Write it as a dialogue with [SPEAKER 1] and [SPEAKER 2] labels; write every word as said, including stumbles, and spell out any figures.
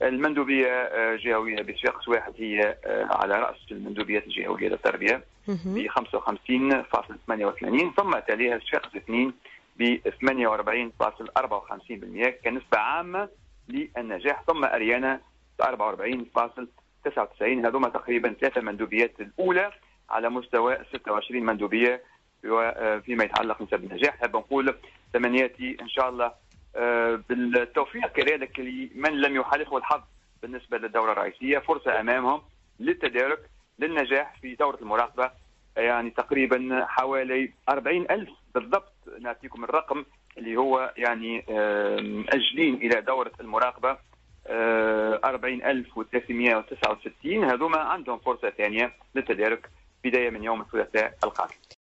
[SPEAKER 1] المندوبيه جهويه بشخص واحد هي على راس المندوبيات الجهويه للتربيه ب خمسة وخمسين فاصلة ثمانية وثمانين، ثم تليها الشخص اثنين ب ثمانية وأربعين فاصلة أربعة وخمسين بالمئة كنسبه عامه للنجاح، ثم اريانا أربعة وأربعين فاصلة تسعة وتسعين. هذوما تقريبا ثلاثه مندوبيات الاولى على مستوى ستة وعشرين مندوبيه فيما يتعلق بنسب النجاح. حاب نقول تمنياتي ان شاء الله بالتوفيق كذلك لمن لم يحالفه الحظ بالنسبه للدوره الرئيسيه، فرصه امامهم للتدارك للنجاح في دوره المراقبه. يعني تقريبا حوالي أربعين ألف بالضبط، نعطيكم الرقم اللي هو يعني اجلين الى دوره المراقبه أربعين ألف وثلاثمئة وتسعة وستين. هذوما عندهم فرصه ثانيه للتدارك بدايه من يوم الثلاثاء القادم.